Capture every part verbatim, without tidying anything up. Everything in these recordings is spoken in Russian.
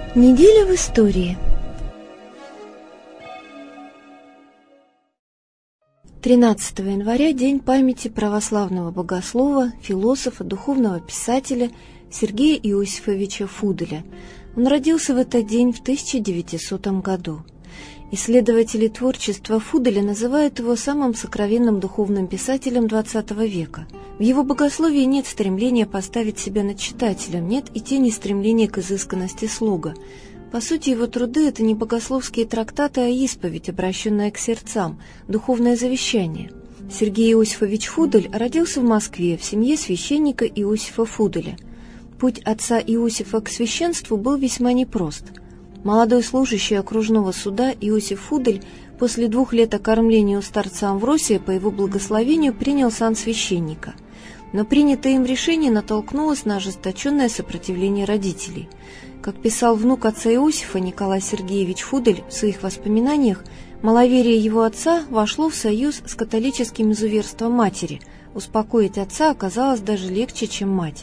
Неделя в истории. тринадцатого января – день памяти православного богослова, философа, духовного писателя Сергея Иосифовича Фуделя. Он родился в этот день в тысяча девятисотом году. Исследователи творчества Фуделя называют его самым сокровенным духовным писателем двадцатого века. В его богословии нет стремления поставить себя над читателем, нет и тени стремления к изысканности слога. По сути, его труды – это не богословские трактаты, а исповедь, обращенная к сердцам, духовное завещание. Сергей Иосифович Фудель родился в Москве в семье священника Иосифа Фуделя. Путь отца Иосифа к священству был весьма непрост. Молодой служащий окружного суда Иосиф Фудель после двух лет окормления у старца Амвросия по его благословению принял сан священника. Но принятое им решение натолкнулось на ожесточенное сопротивление родителей. Как писал внук отца Иосифа Николай Сергеевич Фудель в своих воспоминаниях, маловерие его отца вошло в союз с католическим изуверством матери. Успокоить отца оказалось даже легче, чем мать.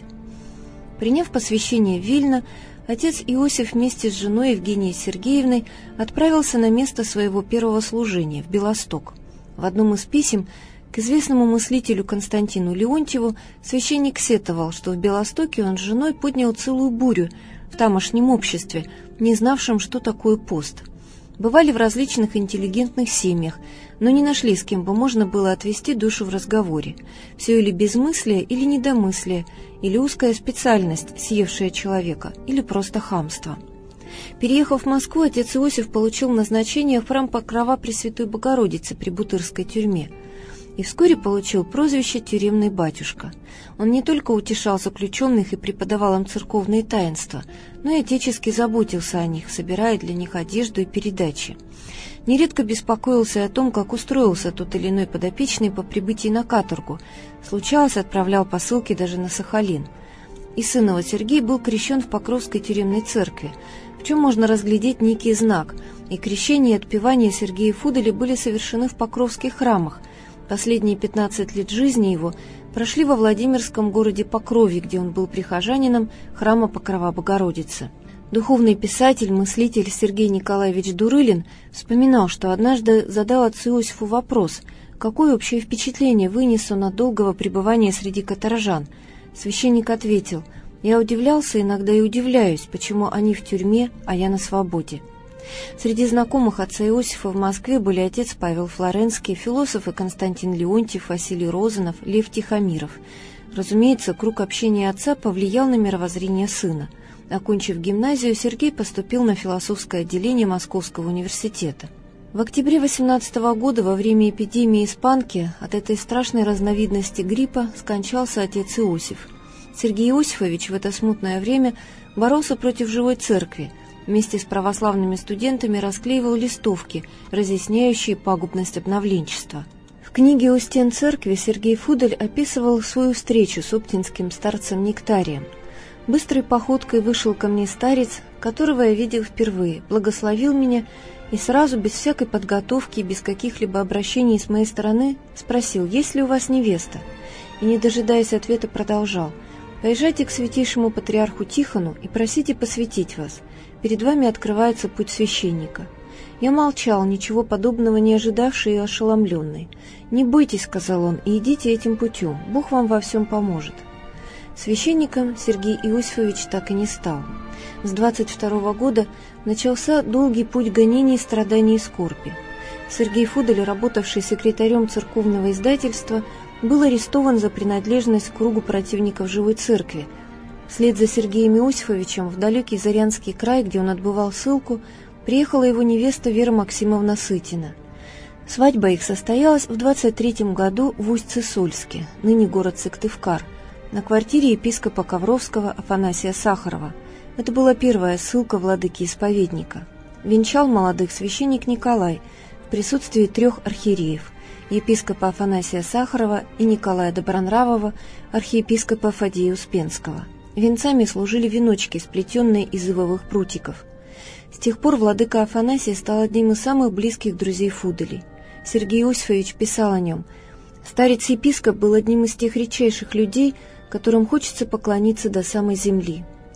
Приняв посвящение в Вильно, отец Иосиф вместе с женой Евгенией Сергеевной отправился на место своего первого служения, в Белосток. В одном из писем к известному мыслителю Константину Леонтьеву священник сетовал, что в Белостоке он с женой поднял целую бурю в тамошнем обществе, не знавшем, что такое пост. Бывали в различных интеллигентных семьях, но не нашли, с кем бы можно было отвести душу в разговоре. Все или безмыслие, или недомыслие, или узкая специальность, съевшая человека, или просто хамство. Переехав в Москву, отец Иосиф получил назначение в храм Покрова Пресвятой Богородицы при Бутырской тюрьме и вскоре получил прозвище «Тюремный батюшка». Он не только утешал заключенных и преподавал им церковные таинства, но и отечески заботился о них, собирая для них одежду и передачи. Нередко беспокоился о том, как устроился тот или иной подопечный по прибытии на каторгу. Случалось, отправлял посылки даже на Сахалин. И сын его Сергей был крещен в Покровской тюремной церкви, в чем можно разглядеть некий знак, и крещение и отпевание Сергея Фуделя были совершены в покровских храмах. Последние пятнадцать лет жизни его прошли во Владимирском городе Покрове, где он был прихожанином храма Покрова Богородицы. Духовный писатель, мыслитель Сергей Николаевич Дурылин вспоминал, что однажды задал отцу Иосифу вопрос, какое общее впечатление вынес он от долгого пребывания среди каторжан. Священник ответил: «Я удивлялся, иногда и удивляюсь, почему они в тюрьме, а я на свободе». Среди знакомых отца Иосифа в Москве были отец Павел Флоренский, философы Константин Леонтьев, Василий Розанов, Лев Тихомиров. Разумеется, круг общения отца повлиял на мировоззрение сына. Окончив гимназию, Сергей поступил на философское отделение Московского университета. В октябре восемнадцатого года, во время эпидемии испанки, от этой страшной разновидности гриппа скончался отец Иосиф. Сергей Иосифович в это смутное время боролся против живой церкви. Вместе с православными студентами расклеивал листовки, разъясняющие пагубность обновленчества. В книге «У стен церкви» Сергей Фудель описывал свою встречу с оптинским старцем Нектарием. «Быстрой походкой вышел ко мне старец, которого я видел впервые, благословил меня и сразу, без всякой подготовки и без каких-либо обращений с моей стороны, спросил, есть ли у вас невеста, и, не дожидаясь ответа, продолжал: поезжайте к святейшему патриарху Тихону и просите посвятить вас. Перед вами открывается путь священника». Я молчал, ничего подобного не ожидавший и ошеломленный. «Не бойтесь», — сказал он, — «и идите этим путем, Бог вам во всем поможет». Священником Сергей Иосифович так и не стал. С двадцать второго года начался долгий путь гонений, страданий и скорби. Сергей Фудель, работавший секретарем церковного издательства, был арестован за принадлежность к кругу противников живой церкви. Вслед за Сергеем Иосифовичем в далекий Зарянский край, где он отбывал ссылку, приехала его невеста Вера Максимовна Сытина. Свадьба их состоялась в двадцать третьем году в Усть-Сысольске, ныне город Сыктывкар, на квартире епископа Ковровского Афанасия Сахарова. Это была первая ссылка владыки-исповедника. Венчал молодых священник Николай в присутствии трех архиереев – епископа Афанасия Сахарова и Николая Добронравова, архиепископа Фадея Успенского. Венцами служили веночки, сплетенные из ивовых прутиков. С тех пор владыка Афанасий стал одним из самых близких друзей Фуделей. Сергей Иосифович писал о нем: «Старец-епископ был одним из тех редчайших людей, которым хочется поклониться до самой земли.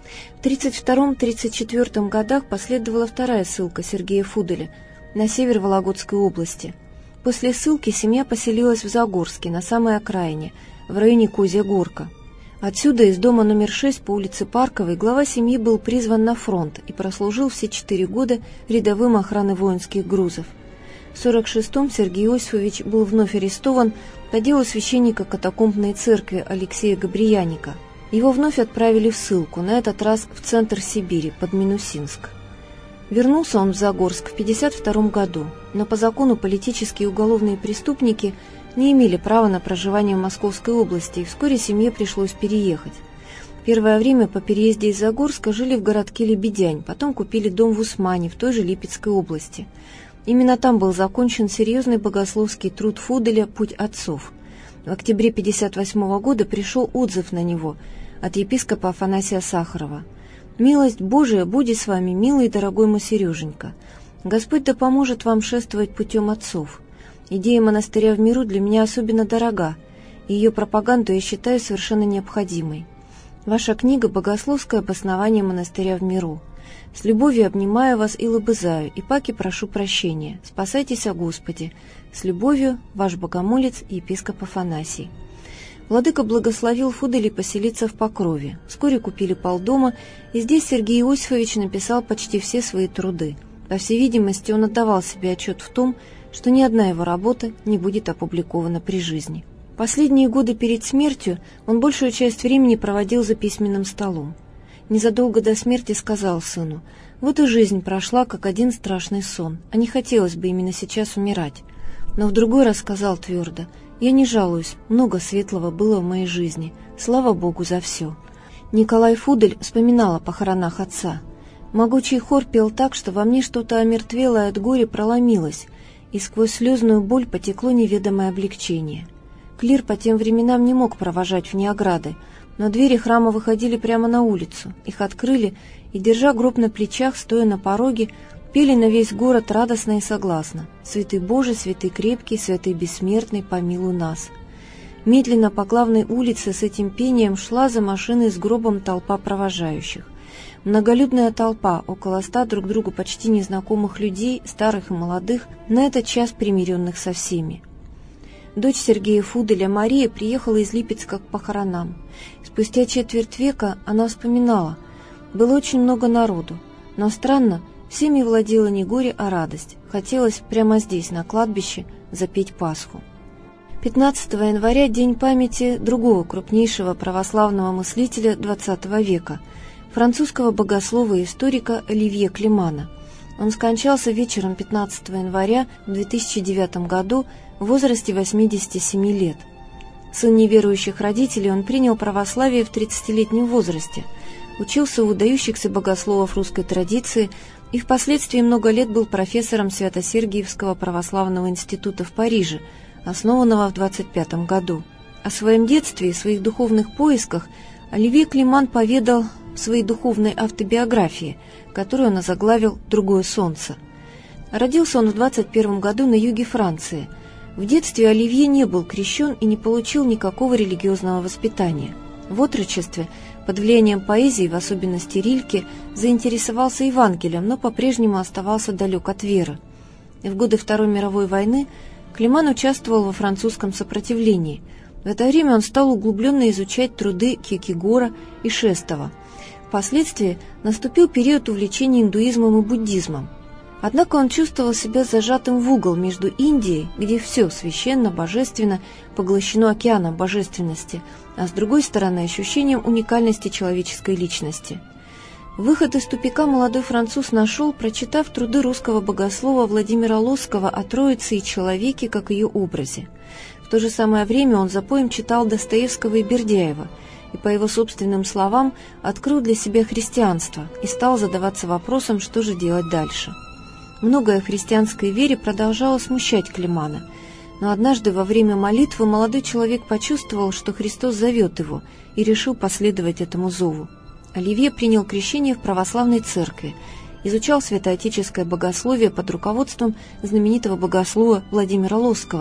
В тридцать втором — тридцать четвёртом годах последовала вторая ссылка Сергея Фуделя на север Вологодской области. После ссылки семья поселилась в Загорске, на самой окраине, в районе Козья Горка. Отсюда, из дома номер шесть по улице Парковой, глава семьи был призван на фронт и прослужил все четыре года рядовым охраны воинских грузов. В сорок шестом Сергей Иосифович был вновь арестован по делу священника катакомбной церкви Алексея Габрияника. Его вновь отправили в ссылку, на этот раз в центр Сибири, под Минусинск. Вернулся он в Загорск в пятьдесят втором году, но по закону политические и уголовные преступники не имели права на проживание в Московской области, и вскоре семье пришлось переехать. Первое время по переезде из Загорска жили в городке Лебедянь, потом купили дом в Усмане, в той же Липецкой области. Именно там был закончен серьезный богословский труд Фуделя «Путь отцов». В октябре пятьдесят восьмого года пришел отзыв на него от епископа Афанасия Сахарова. «Милость Божия буди с вами, милый и дорогой мой Сереженька. Господь да поможет вам шествовать путем отцов. Идея монастыря в миру для меня особенно дорога, и ее пропаганду я считаю совершенно необходимой. Ваша книга «Богословское обоснование монастыря в миру». С любовью обнимаю вас и лобызаю, и паки прошу прощения. Спасайтесь о Господе. С любовью, ваш богомолец и епископ Афанасий». Владыка благословил Фуделей поселиться в Покрове. Вскоре купили полдома, и здесь Сергей Иосифович написал почти все свои труды. По всей видимости, он отдавал себе отчет в том, что ни одна его работа не будет опубликована при жизни. Последние годы перед смертью он большую часть времени проводил за письменным столом. Незадолго до смерти сказал сыну: «Вот и жизнь прошла, как один страшный сон, а не хотелось бы именно сейчас умирать». Но в другой раз сказал твердо: «Я не жалуюсь, много светлого было в моей жизни, слава Богу за все». Николай Фудель вспоминал о похоронах отца. «Могучий хор пел так, что во мне что-то омертвелое от горя проломилось, и сквозь слезную боль потекло неведомое облегчение. Клир по тем временам не мог провожать вне ограды, но двери храма выходили прямо на улицу, их открыли, и, держа гроб на плечах, стоя на пороге, пели на весь город радостно и согласно: «Святый Божий, святый крепкий, святый бессмертный, помилуй нас». Медленно по главной улице с этим пением шла за машиной с гробом толпа провожающих. Многолюдная толпа, около ста друг другу почти незнакомых людей, старых и молодых, на этот час примиренных со всеми. Дочь Сергея Фуделя, Мария, приехала из Липецка к похоронам. Спустя четверть века она вспоминала: было очень много народу, но странно, всеми владела не горе, а радость. Хотелось прямо здесь, на кладбище, запеть Пасху. пятнадцатого января – день памяти другого крупнейшего православного мыслителя двадцатого века, французского богослова и историка Оливье Климана. Он скончался вечером пятнадцатого января в две тысячи девятом году в возрасте восьмидесяти семи лет. Сын неверующих родителей, он принял православие в тридцатилетнем возрасте, учился у выдающихся богословов русской традиции и впоследствии много лет был профессором Свято-Сергиевского православного института в Париже, основанного в двадцать пятом году. О своем детстве и своих духовных поисках Оливье Климан поведал в своей духовной автобиографии, которую он озаглавил «Другое солнце». Родился он в двадцать первом году на юге Франции. В детстве Оливье не был крещен и не получил никакого религиозного воспитания. В отрочестве, под влиянием поэзии, в особенности Рильке, заинтересовался Евангелием, но по-прежнему оставался далек от веры. В годы Второй мировой войны Климан участвовал во французском сопротивлении. В это время он стал углубленно изучать труды Кьеркегора и Шестова. Впоследствии наступил период увлечения индуизмом и буддизмом. Однако он чувствовал себя зажатым в угол между Индией, где все священно, божественно, поглощено океаном божественности, а с другой стороны ощущением уникальности человеческой личности. Выход из тупика молодой француз нашел, прочитав труды русского богослова Владимира Лосского о Троице и человеке как ее образе. В то же самое время он запоем читал Достоевского и Бердяева, и, по его собственным словам, открыл для себя христианство и стал задаваться вопросом, что же делать дальше. Многое в христианской вере продолжало смущать Климана, но однажды во время молитвы молодой человек почувствовал, что Христос зовет его, и решил последовать этому зову. Оливье принял крещение в православной церкви, изучал святоотеческое богословие под руководством знаменитого богослова Владимира Лосского,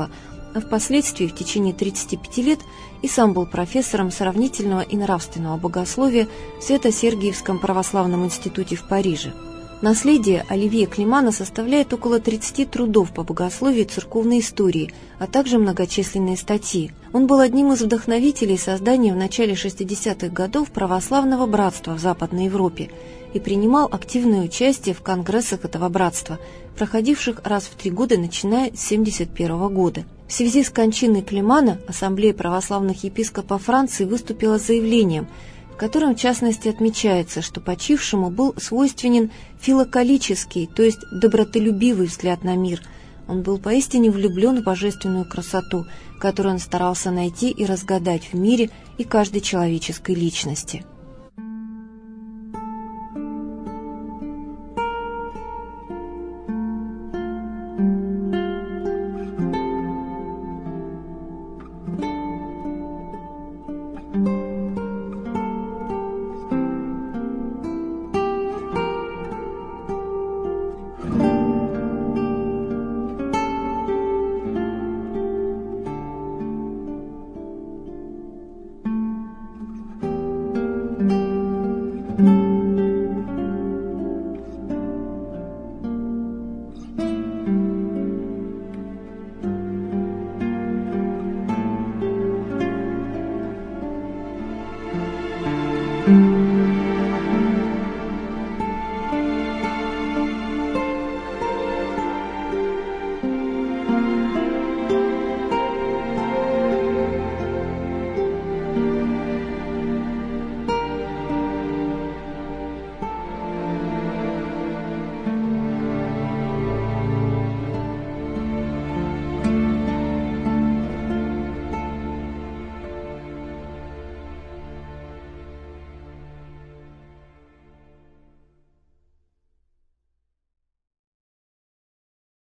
а впоследствии в течение тридцати пяти лет и сам был профессором сравнительного и нравственного богословия в Свято-Сергиевском православном институте в Париже. Наследие Оливье Климана составляет около тридцати трудов по богословию и церковной истории, а также многочисленные статьи. Он был одним из вдохновителей создания в начале шестидесятых годов православного братства в Западной Европе и принимал активное участие в конгрессах этого братства, проходивших раз в три года, начиная с семьдесят первого года. В связи с кончиной Климана Ассамблея православных епископов Франции выступила с заявлением, в котором в частности отмечается, что почившему был свойственен филокалический, то есть добротолюбивый взгляд на мир. Он был поистине влюблен в божественную красоту, которую он старался найти и разгадать в мире и каждой человеческой личности.